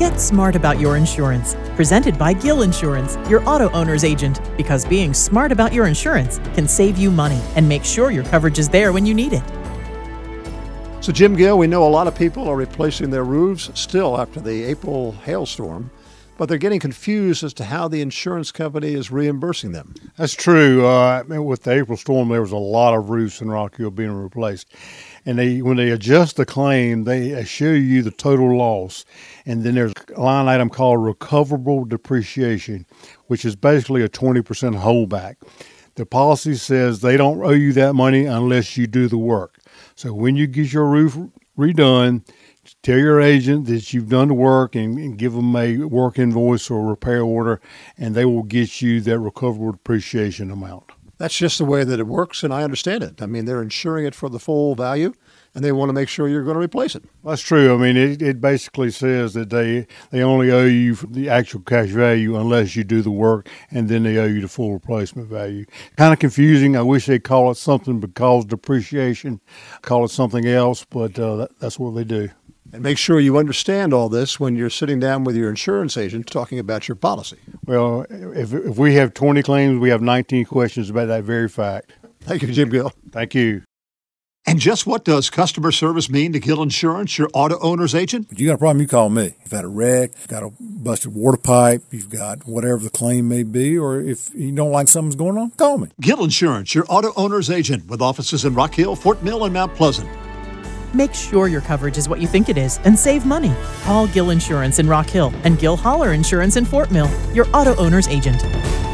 Get smart about your insurance. Presented by Gill Insurance, your auto owner's agent. Because being smart about your insurance can save you money and make sure your coverage is there when you need it. So, Jim Gill, we know a lot of people are replacing their roofs still after the April hailstorm, but they're getting confused as to how the insurance company is reimbursing them. That's true. With the April storm, there was a lot of roofs in Rock Hill being replaced. And when they adjust the claim, they show you the total loss. And then there's a line item called recoverable depreciation, which is basically a 20% holdback. The policy says they don't owe you that money unless you do the work. So when you get your roof redone, tell your agent that you've done the work and give them a work invoice or a repair order, and they will get you that recoverable depreciation amount. That's just the way that it works, and I understand it. I mean, they're insuring it for the full value, and they want to make sure you're going to replace it. That's true. I mean, it basically says that they only owe you the actual cash value unless you do the work, and then they owe you the full replacement value. Kind of confusing. I wish they'd call it something because depreciation, call it something else, but that's what they do. And make sure you understand all this when you're sitting down with your insurance agent talking about your policy. Well, if we have 20 claims, we have 19 questions about that very fact. Thank you, Jim Gill. Thank you. And just what does customer service mean to Gill Insurance, your auto owner's agent? If you got a problem, you call me. You've had a wreck, you've got a busted water pipe, you've got whatever the claim may be, or if you don't like something's going on, call me. Gill Insurance, your auto owner's agent, with offices in Rock Hill, Fort Mill, and Mount Pleasant. Make sure your coverage is what you think it is and save money. Call Gill Insurance in Rock Hill and Gill Holler Insurance in Fort Mill, your auto owner's agent.